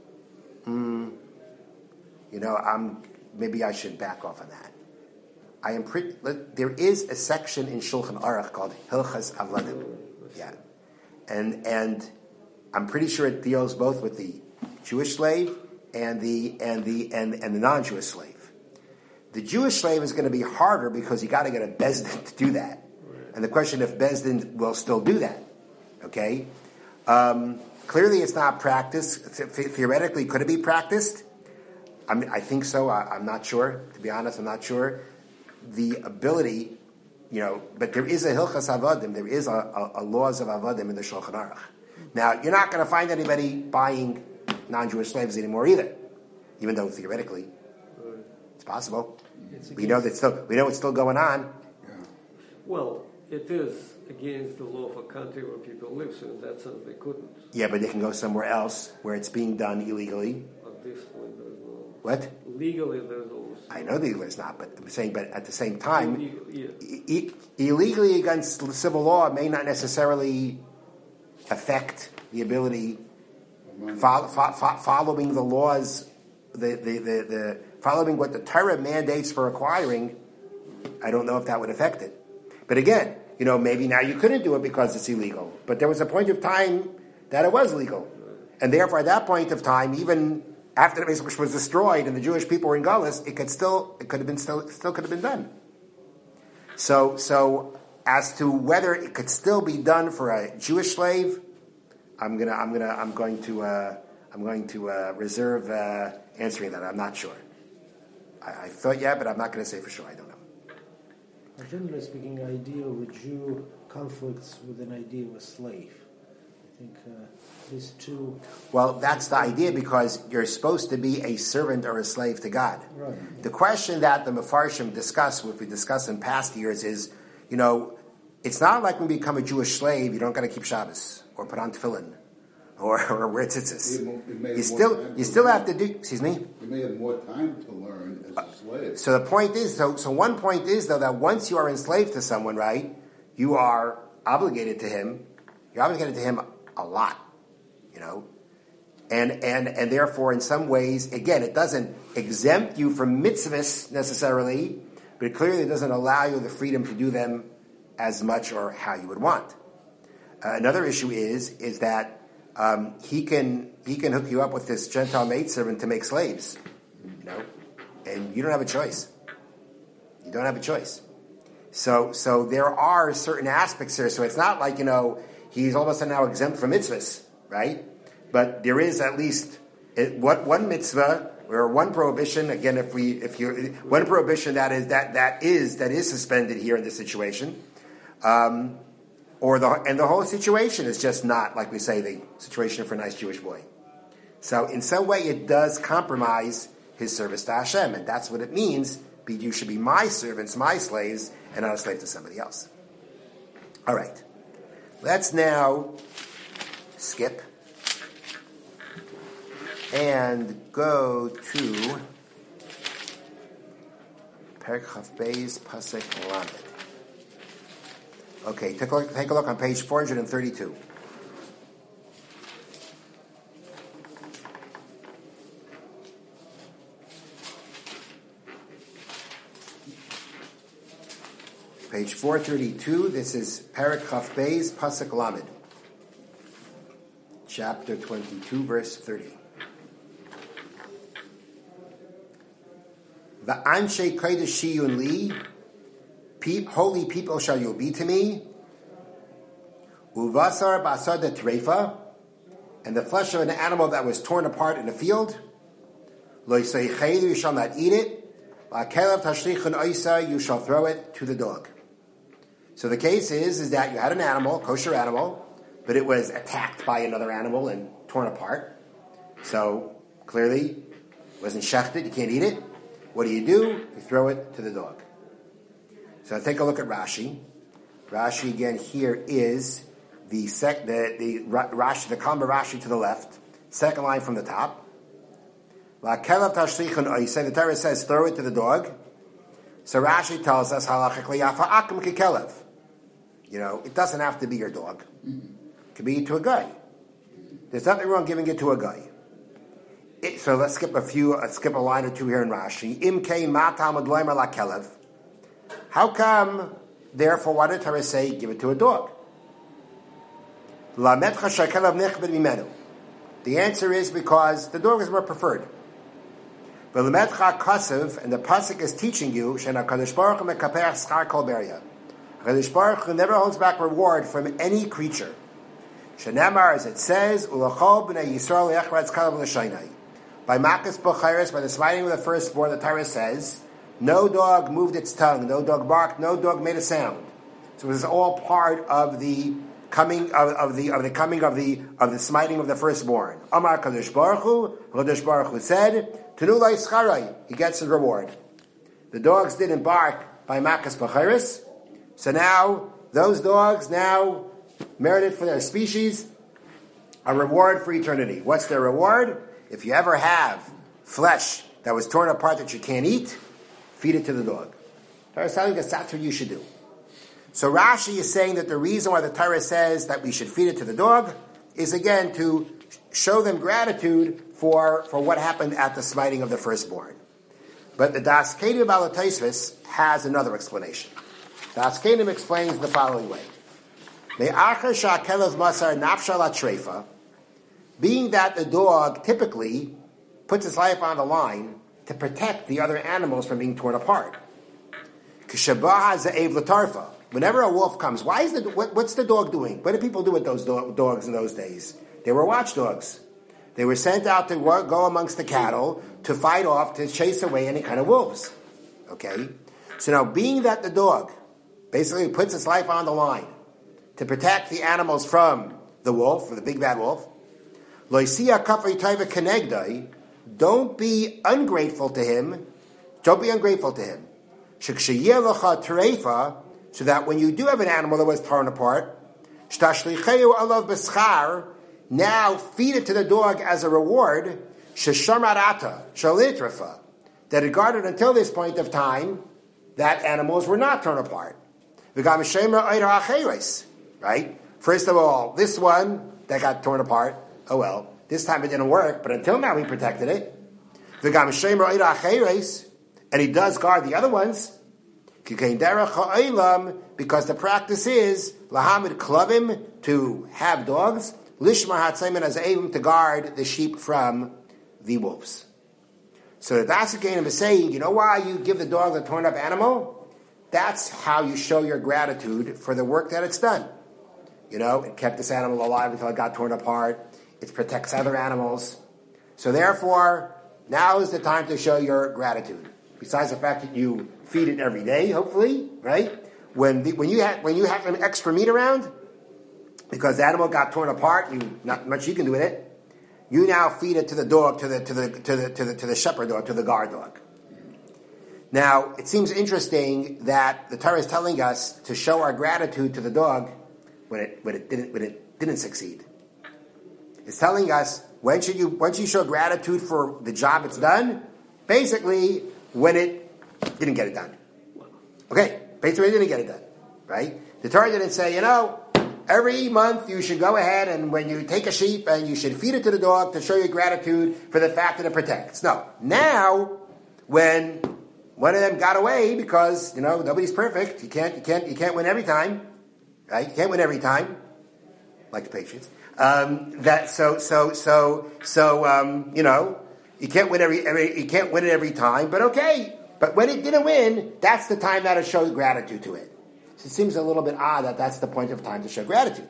mm, you know, I'm, maybe I should back off on that. I am pretty, there is a section in Shulchan Aruch called Hilchas Avadim. Yeah. And, and I'm pretty sure it deals both with the Jewish slave and the, and the, and, and the non-Jewish slave. The Jewish slave is going to be harder because you got to get a bezdin to do that. And the question if Bezdin will still do that, okay? Um, clearly, it's not practiced. Theoretically, could it be practiced? I mean, I think so. I, I'm not sure. To be honest, I'm not sure. The ability, you know, but there is a Hilchas Avadim. There is a, a, a laws of Avadim in the Shulchan Aruch. Now, you're not going to find anybody buying non-Jewish slaves anymore either, even though theoretically it's possible. It's we know that still. We know it's still going on. Well, it is against the law of a country where people live, so in that sense they couldn't. Yeah, but they can go somewhere else where it's being done illegally. At this point, there's no... What? Legally, there's no... I know legally it's not, but I'm saying, but at the same time, Illegal, yeah. e- illegally against civil law may not necessarily affect the ability Follow, fo- fo- following the laws, the, the, the, the following what the Torah mandates for acquiring, I don't know if that would affect it. But again, you know, maybe now you couldn't do it because it's illegal. But there was a point of time that it was legal. And therefore, at that point of time, even after the Beis Hamikdash was destroyed and the Jewish people were in Galus, it could still, it could have been still, still could have been done. So, so as to whether it could still be done for a Jewish slave, I'm gonna, I'm gonna, I'm going to, uh, I'm going to uh, reserve uh, answering that. I'm not sure. I, I thought yeah, but I'm not going to say for sure. I don't know. Generally speaking, ideal with Jew conflicts with an idea of a slave. I think uh, these two. Well, that's the idea because you're supposed to be a servant or a slave to God. Right. The question that the Mefarshim discuss, which we discussed in past years, is, you know, it's not like when you become a Jewish slave, you don't got to keep Shabbos or put on tefillin or, or wear tzitzis. You still, you still have to do. Excuse me. You may have more time to learn as a slave. So the point is, so so one point is though that once you are enslaved to someone, right, you are obligated to him. You're obligated to him a lot, you know, and and and therefore, in some ways, again, it doesn't exempt you from mitzvahs necessarily, but it clearly doesn't allow you the freedom to do them as much or how you would want. Uh, another issue is is that um, he can he can hook you up with this Gentile maidservant to make slaves, you know, and you don't have a choice. You don't have a choice. So so there are certain aspects here. So it's not like, you know, he's all of a sudden now exempt from mitzvahs, right? But there is at least what one mitzvah or one prohibition. Again, if we if you one prohibition that is that that is that is suspended here in this situation. Um, Or the and the whole situation is just not, like we say, the situation for a nice Jewish boy. So in some way it does compromise his service to Hashem, and that's what it means. Be you should be my servants, my slaves, and not a slave to somebody else. All right. Let's now skip and go to Perek Chaf Beis Pasuk Lamed. Okay, take a look, take a look on page four hundred thirty-two. Page four thirty-two, this is Perek Chaf Beis Pasuk Lamed. Chapter twenty-two, verse thirty. Va'anshe kodesh shiyun li, holy people shall you be to me. Uvasar basar de treifa, and the flesh of an animal that was torn apart in the field. Lo yisaychelu, you shall not eat it. La'kelev tashlichun oisa, you shall throw it to the dog. So the case is, is that you had an animal, kosher animal, but it was attacked by another animal and torn apart. So clearly, it wasn't shechted, you can't eat it. What do you do? You throw it to the dog. So take a look at Rashi. Rashi again here is the sec, the the Rashi, the Kalma Rashi to the left, second line from the top. La'kelev tashlichun oisei. The Torah says throw it to the dog. So Rashi tells us halachically afa akum kekelev. You know, it doesn't have to be your dog. It could be to a guy. There's nothing wrong giving it to a guy. It, so let's skip a few. Let's skip a line or two here in Rashi. Im kein ma talmud loimer la'kelev. How come, therefore, why did Torah say, give it to a dog? The answer is because the dog is more preferred. And the pasuk is teaching you, HaKadosh Baruch Hu never holds back reward from any creature. Shenamar, as it says, by Makas B'chayres, by the smiting of the firstborn, the Torah says, no dog moved its tongue, no dog barked, no dog made a sound. So this is all part of the coming of, of the of the coming of the of the smiting of the firstborn. Amar Kadosh Baruch Hu, Kadosh Baruch Hu said, Tenu lai scharai, he gets his reward. The dogs didn't bark by Makas B'chayres, so now those dogs now merited for their species a reward for eternity. What's their reward? If you ever have flesh that was torn apart that you can't eat, feed it to the dog. Torah is telling us that's what you should do. So Rashi is saying that the reason why the Torah says that we should feed it to the dog is again to show them gratitude for, for what happened at the smiting of the firstborn. But the Das Kedim Balataisvis has another explanation. Das Kedim explains the following way. Being that the dog typically puts its life on the line to protect the other animals from being torn apart. Whenever a wolf comes, why is the what, what's the dog doing? What did people do with those do- dogs in those days? They were watchdogs. They were sent out to work, go amongst the cattle to fight off, to chase away any kind of wolves. Okay? So now, being that the dog basically puts its life on the line to protect the animals from the wolf, or the big bad wolf, don't be ungrateful to him. Don't be ungrateful to him. So that when you do have an animal that was torn apart, now feed it to the dog as a reward, that it guarded until this point of time that animals were not torn apart. Right? First of all, this one that got torn apart, oh well, this time it didn't work, but until now we protected it. And he does guard the other ones. Because the practice is lahamid klavim, to have dogs, lishmar hatzayman as aim, to guard the sheep from the wolves. So the Das Kedim is saying, you know why you give the dog the torn up animal? That's how you show your gratitude for the work that it's done. You know, it kept this animal alive until it got torn apart. It protects other animals. So therefore, now is the time to show your gratitude. Besides the fact that you feed it every day, hopefully, right? When the, when you have when you have some extra meat around, because the animal got torn apart, you not much you can do with it. You now feed it to the dog, to the to the to the to the to the shepherd dog, to the guard dog. Now, it seems interesting that the Torah is telling us to show our gratitude to the dog when it when it didn't when it didn't succeed. It's telling us when should you when should you show gratitude for the job it's done? Basically, when it didn't get it done. Okay, basically it didn't get it done, right? The Torah didn't say, you know, every month you should go ahead and when you take a sheep and you should feed it to the dog to show your gratitude for the fact that it protects. No. Now, when one of them got away because, you know, nobody's perfect, you can't, you can't, you can't win every time, right? You can't win every time, like the Patriots. Um, that so so so so um, you know, you can't win every, every you can't win it every time, but okay. But when it didn't win, that's the time that it shows gratitude to it. So it seems a little bit odd that that's the point of time to show gratitude.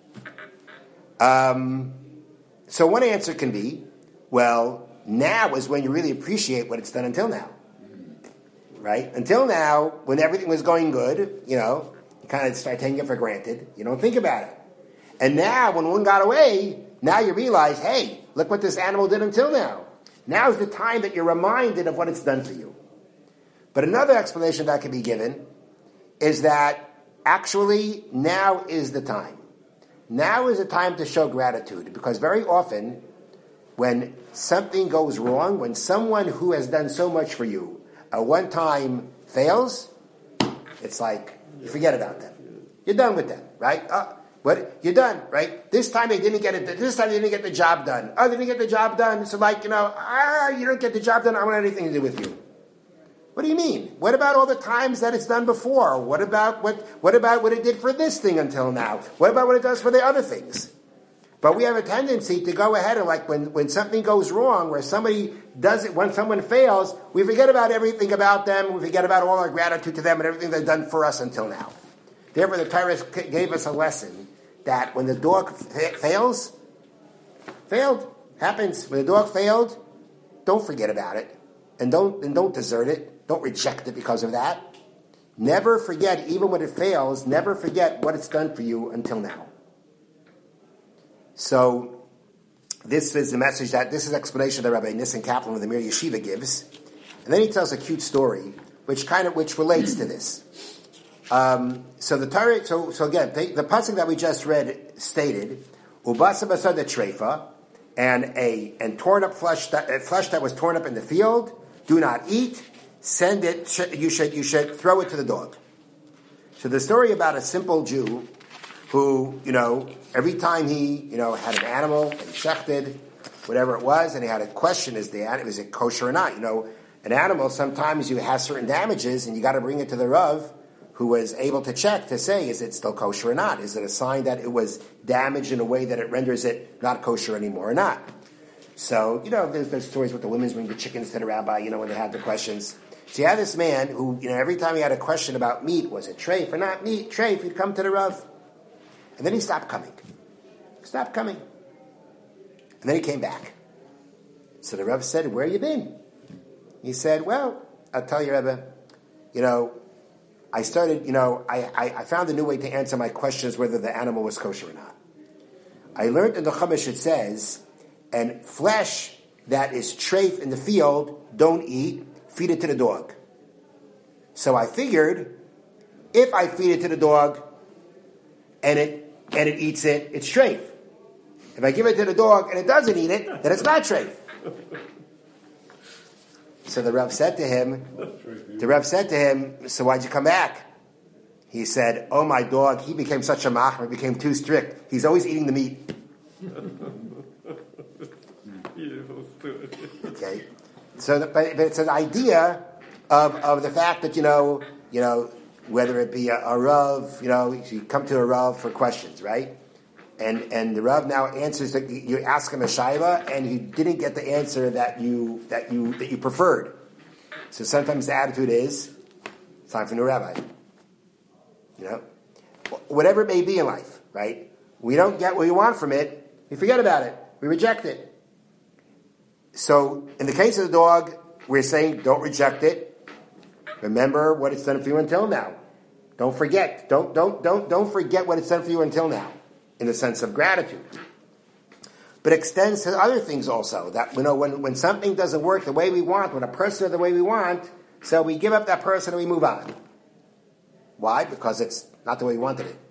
Um, so one answer can be, well, now is when you really appreciate what it's done until now. Right? Until now, when everything was going good, you know, you kind of start taking it for granted. You don't think about it. And now, when one got away, now you realize, hey, look what this animal did until now. Now's the time that you're reminded of what it's done for you. But another explanation that can be given is that actually now is the time. Now is the time to show gratitude, because very often when something goes wrong, when someone who has done so much for you at one time fails, it's like you forget about them. You're done with them, right? Uh, what you're done, right? This time they didn't get it. This time they didn't get the job done. Oh, they didn't get the job done. So, like you know, ah, you don't get the job done. I don't want anything to do with you. What do you mean? What about all the times that it's done before? What about what? What about what it did for this thing until now? What about what it does for the other things? But we have a tendency to go ahead and like when, when something goes wrong, where somebody does it, when someone fails, we forget about everything about them. We forget about all our gratitude to them and everything they've done for us until now. Therefore, the Torah gave us a lesson that when the dog fa- fails, failed happens. When the dog failed, don't forget about it, and don't and don't desert it. Don't reject it because of that. Never forget, even when it fails, never forget what it's done for you until now. So, this is the message that, this is the explanation that Rabbi Nissen Kaplan of the Mir Yeshiva gives. And then he tells a cute story, which kind of, which relates to this. Um, so the Torah, so, so again, the, the pasuk that we just read stated, Ubasa basad treifa, and a, and torn up flesh that, uh, flesh that was torn up in the field, do not eat, send it, sh- you should, you should throw it to the dog. So the story about a simple Jew who, you know, every time he, you know, had an animal and shechted, whatever it was, and he had a question, is the is it kosher or not? You know, an animal, sometimes you have certain damages, and you got to bring it to the Rav, who was able to check to say, is it still kosher or not? Is it a sign that it was damaged in a way that it renders it not kosher anymore or not? So, you know, there's, there's stories with the women's bring the chickens to the rabbi, you know, when they had the questions. So you had this man who, you know, every time he had a question about meat, was it treif or not meat, treif, he'd come to the Rav. And then he stopped coming. Stopped coming. And then he came back. So the Rav said, where you been? He said, well, I'll tell you, Rebbe, you know, I started, you know, I, I, I found a new way to answer my questions whether the animal was kosher or not. I learned in the Chumash it says, and flesh that is treif in the field, don't eat, feed it to the dog. So I figured, if I feed it to the dog and it and it eats it, it's treif. If I give it to the dog and it doesn't eat it, then it's not treif. So the Rav said to him, the Rav said to him, so why'd you come back? He said, oh, my dog, he became such a machmer, became too strict. He's always eating the meat. Okay, so the, but, but it's an idea of of the fact that you know you know whether it be a, a Rav, you know you come to a Rav for questions, right? And and the Rav now answers that you ask him a shayla and you didn't get the answer that you that you that you preferred. So sometimes the attitude is it's time for a new rabbi. You know, whatever it may be in life, right? We don't get what we want from it. We forget about it. We reject it. So, in the case of the dog, we're saying don't reject it. Remember what it's done for you until now. Don't forget. Don't don't don't don't forget what it's done for you until now, in the sense of gratitude. But it extends to other things also. That you know, when when something doesn't work the way we want, when a person is the way we want, so we give up that person and we move on. Why? Because it's not the way we wanted it.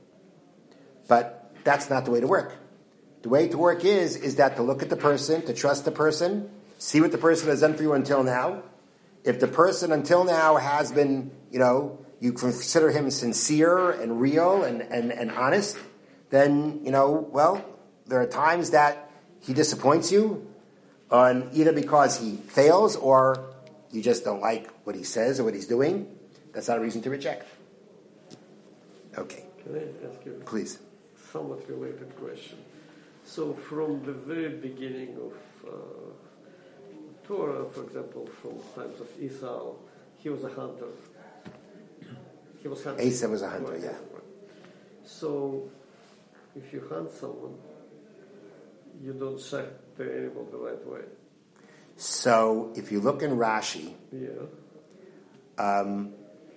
But that's not the way to work. The way to work is, is that to look at the person, to trust the person, see what the person has done for you until now. If the person until now has been, you know, you consider him sincere and real and, and, and honest, then, you know, well, there are times that he disappoints you, on either because he fails or you just don't like what he says or what he's doing. That's not a reason to reject. Okay. Can I ask you Please. a somewhat related question? So from the very beginning of uh, Torah, for example, from times of Esau, he was a hunter. He was hunting. Esau was a hunter, yeah. So if you hunt someone, you don't check the animal the right way. So if you look in Rashi, Yeah. um,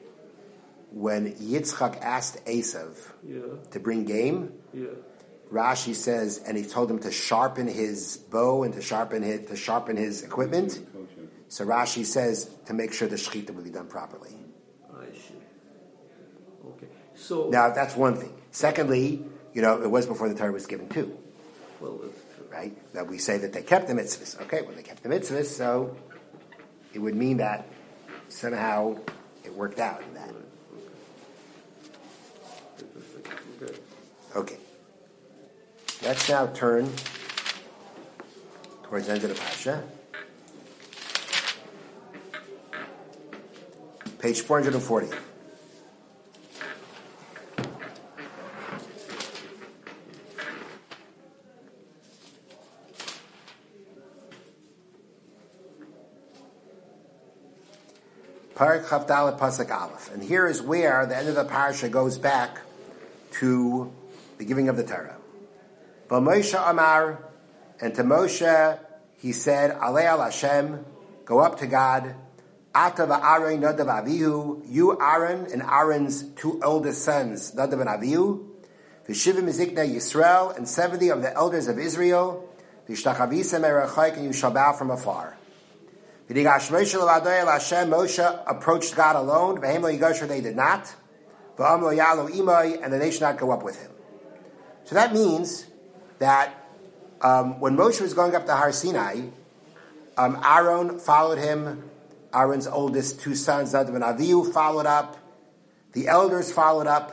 when Yitzchak asked Esav Yeah. to bring game, Yeah. Rashi says, and he told him to sharpen his bow and to sharpen his, to sharpen his equipment. So Rashi says to make sure the shechita will be done properly. I see. Okay. So Now that's one thing. Secondly, you know, it was before the Torah was given too, well, that's true. right? That we say that they kept the mitzvahs. Okay, well they kept the mitzvahs, so it would mean that somehow it worked out in that. Interesting. Okay. Okay. Let's now turn towards the end of the Pasha. Page four hundred forty. Parak Chavdalet Pasuk Aleph. And here is where the end of the Parsha goes back to the giving of the Torah. But Moshe Amar, and to Moshe he said, Alei al Hashem, go up to God. Ata va'Aaron Nadav Avihu, you Aaron and Aaron's two oldest sons, Nadav and Avihu, v'shivim miziknei Yisrael, and seventy of the elders of Israel, v'shtachavisa merachayk, and you shall bow from afar. V'digash Moshe l'vadoi el Hashem, Moshe approached God alone, v'hem lo yigasher, they did not, v'am lo yalo imay, and they should not go up with him. So that means that um, when Moshe was going up to Har Sinai, um, Aaron followed him. Aaron's oldest two sons, Nadav and Avihu, followed up. The elders followed up.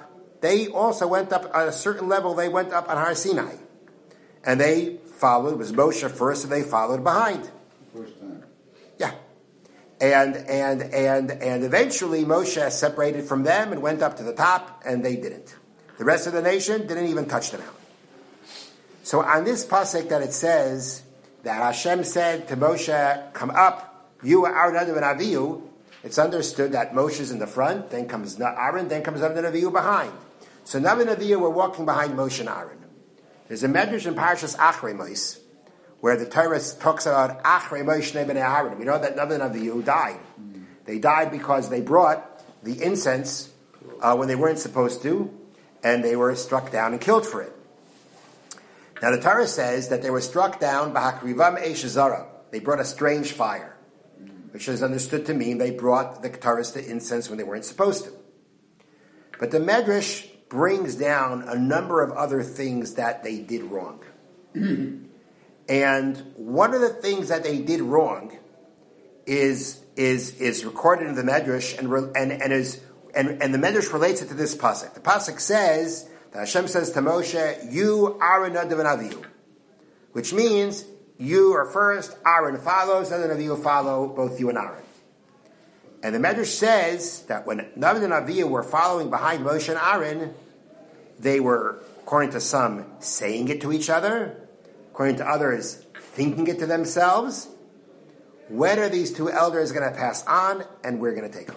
they also went up at a certain level. They went up on Har Sinai, and they followed. It was Moshe first, and they followed behind. First time. Yeah, and and and and eventually Moshe separated from them and went up to the top, and they didn't. The rest of the nation didn't even touch the mountain. So on this pasuk that it says that Hashem said to Moshe, "Come up, you are Nadav and Avihu," it's understood that Moshe's in the front, then comes Aaron, then comes Nadav and Avihu behind. So Nadav and Avihu were walking behind Moshe and Aaron. There's a medrash in Parshas Achrei Mos where the Torah talks about Achrei Moshe and Aaron. We know that Nadav and Avihu died. Mm. They died because they brought the incense uh, when they weren't supposed to, and they were struck down and killed for it. Now the Torah says that they were struck down by Hakrivam Eish Zara. They brought a strange fire, which is understood to mean they brought the Ketores, the incense, when they weren't supposed to. But the Medrash brings down a number of other things that they did wrong. And one of the things that they did wrong is is is recorded in the Medrash, and and and is and, and the Medrash relates it to this pasuk. The pasuk says that Hashem says to Moshe, "You Aaron, Nadav, and Avihu," which means you are first, Aaron follows, Nadav and Avihu follow, both you and Aaron. And the Medrash says that when Nadav and Avihu were following behind Moshe and Aaron, they were, according to some, saying it to each other, according to others, thinking it to themselves. When are these two elders going to pass on, and we're going to take over?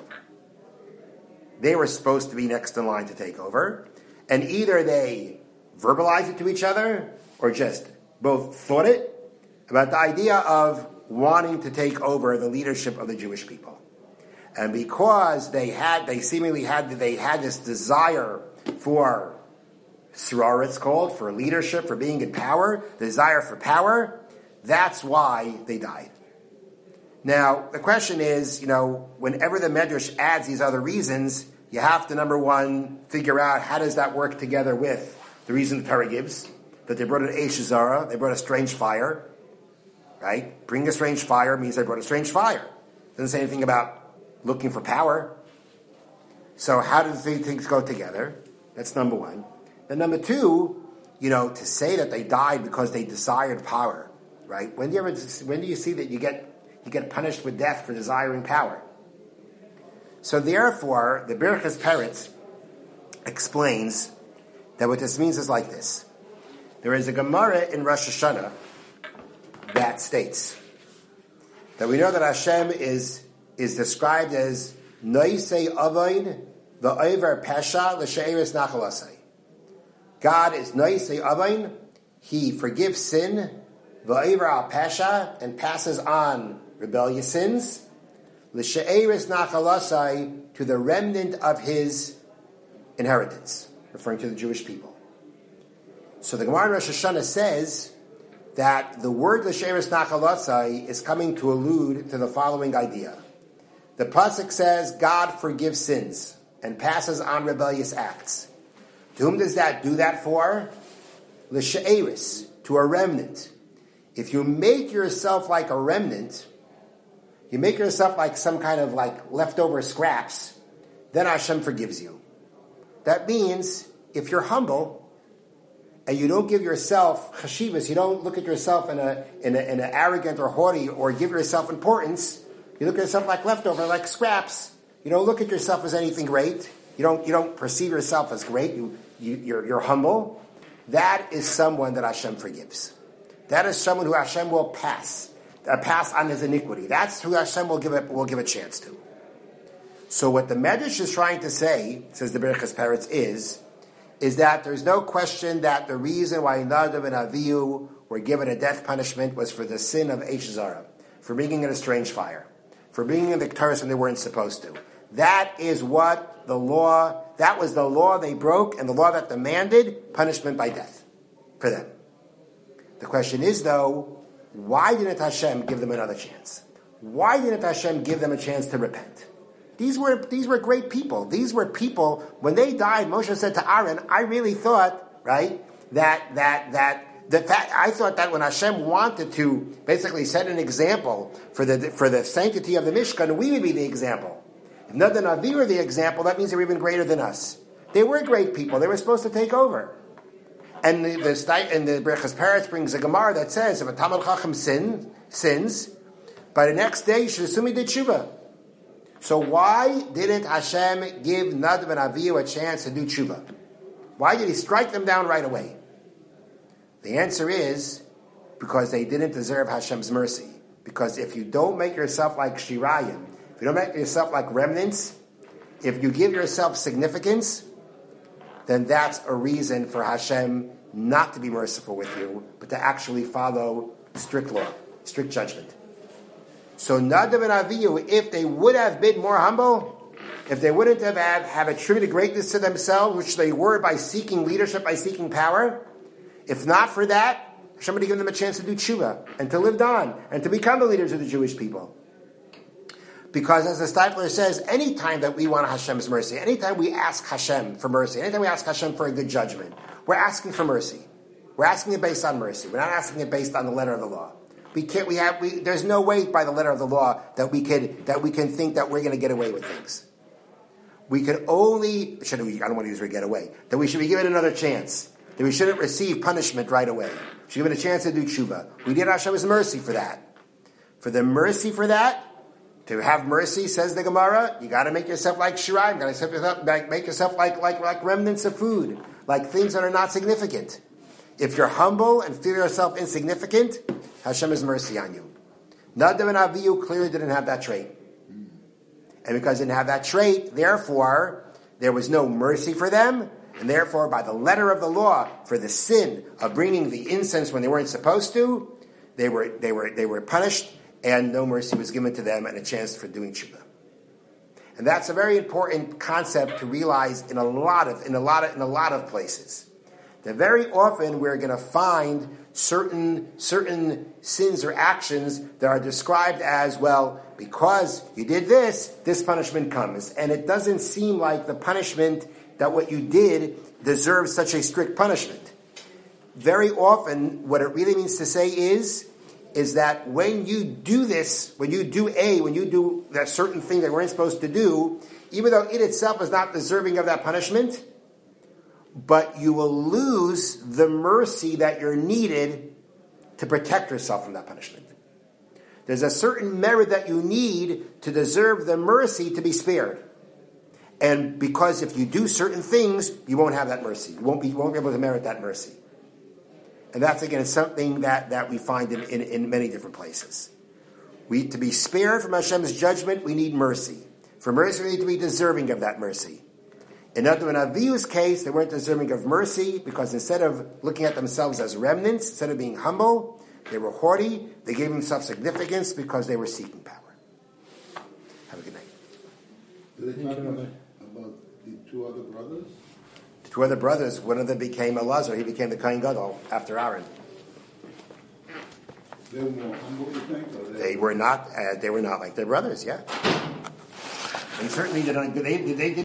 They were supposed to be next in line to take over, and either they verbalized it to each other, or just both thought it, about the idea of wanting to take over the leadership of the Jewish people. And because they had, they seemingly had, they had this desire for Srara, it's called, for leadership, for being in power, the desire for power, that's why they died. Now, the question is, you know, whenever the Medrash adds these other reasons, you have to, number one, figure out how does that work together with the reason the Torah gives, that they brought an Eish Zara, they brought a strange fire, right? Bring a strange fire means they brought a strange fire. Doesn't say anything about looking for power. So how do these things go together? That's number one. And number two, you know, to say that they died because they desired power, right? When do you ever, when do you see that you get you get punished with death for desiring power? So therefore, the Birchas Peretz explains that what this means is like this. There is a Gemara in Rosh Hashanah that states that we know that Hashem is is described as Noisei Avain v'Over Pesha l'She'eres Nachalasei. God is Noisei Avain, He forgives sin, v'Over al Pesha, and passes on rebellious sins, l'She'eres Nachalasei, to the remnant of His inheritance, referring to the Jewish people. So the Gemara in Rosh Hashanah says that the word l'She'eres Nachalasei is coming to allude to the following idea. The pasuk says God forgives sins and passes on rebellious acts. To whom does that do that for? L'She'eres, to a remnant. If you make yourself like a remnant, you make yourself like some kind of like leftover scraps, then Hashem forgives you. That means if you're humble and you don't give yourself chashivas, you don't look at yourself in a in a in an arrogant or haughty or give yourself importance. You look at yourself like leftover, like scraps. You don't look at yourself as anything great. You don't you don't perceive yourself as great. You, you you're, you're humble. That is someone that Hashem forgives. That is someone who Hashem will pass uh, pass on his iniquity. That's who Hashem will give a, will give a chance to. So what the Medrash is trying to say, says the Birchas Peretz, is is that there's no question that the reason why Nadav and Avihu were given a death punishment was for the sin of Eish Zara, for bringing in a strange fire, for bringing in the Ketores when they weren't supposed to. That is what the law, that was the law they broke, and the law that demanded punishment by death for them. The question is, though, why didn't Hashem give them another chance? Why didn't Hashem give them a chance to repent? These were these were great people. These were people, when they died, Moshe said to Aaron, I really thought, right, that that that the fact I thought that when Hashem wanted to basically set an example for the for the sanctity of the Mishkan, we would be the example. If Nadav and Avihu were the example, that means they're even greater than us. They were great people. They were supposed to take over. And the, the, and the Berachas Peretz brings a Gemara that says, if a Talmid Chacham sin, sins, by the next day you should assume he did tshuva. So why didn't Hashem give Nadav and Avihu a chance to do tshuva? Why did he strike them down right away? The answer is because they didn't deserve Hashem's mercy. Because if you don't make yourself like Shirayim, if you don't make yourself like remnants, if you give yourself significance, then that's a reason for Hashem not to be merciful with you, but to actually follow strict law, strict judgment. So Nadav and Avihu, if they would have been more humble, if they wouldn't have, have, have attributed greatness to themselves, which they were by seeking leadership, by seeking power, if not for that, Hashem would have given them a chance to do tshuva and to live on and to become the leaders of the Jewish people. Because as the Steipler says, anytime that we want Hashem's mercy, anytime we ask Hashem for mercy, anytime we ask Hashem for a good judgment, we're asking for mercy. We're asking it based on mercy. We're not asking it based on the letter of the law. We can't. We have. We, there's no way by the letter of the law that we could that we can think that we're going to get away with things. We could only. Should we? I don't want to use the word get away. That we should be given another chance. That we shouldn't receive punishment right away. We should be given a chance to do tshuva. We did Hashem's mercy for that. For the mercy for that. To have mercy, says the Gemara, you got to make yourself like Shirayim. You got to make yourself like, like, like remnants of food, like things that are not significant. If you're humble and feel yourself insignificant, Hashem has mercy on you. Nadav and Avihu clearly didn't have that trait. And because they didn't have that trait, therefore, there was no mercy for them, and therefore, by the letter of the law, for the sin of bringing the incense when they weren't supposed to, they were, they were, they were punished, and no mercy was given to them and a chance for doing tshuva. And that's a very important concept to realize in a lot of in a lot of in a lot of places. That very often we're going to find certain certain sins or actions that are described as, well, because you did this, this punishment comes. And it doesn't seem like the punishment that what you did deserves such a strict punishment. Very often what it really means to say is is that when you do this, when you do A, when you do that certain thing that you weren't supposed to do, even though it itself is not deserving of that punishment, but you will lose the mercy that you're needed to protect yourself from that punishment. There's a certain merit that you need to deserve the mercy to be spared. And because if you do certain things, you won't have that mercy. You won't be, you won't be able to merit that mercy. And that's, again, something that, that we find in, in, in many different places. We, to be spared from Hashem's judgment, we need mercy. For mercy, we need to be deserving of that mercy. In Nadav and Avihu's case, they weren't deserving of mercy because instead of looking at themselves as remnants, instead of being humble, they were haughty. They gave themselves significance because they were seeking power. Have a good night. Did they talk about, about the two other brothers? Two other brothers, one of them became Elazar. He became the Kohen Gadol after Aaron. They were more humble, you think? Or they, they were not. Uh, they were not like their brothers. Yeah, and certainly did not. They, they did.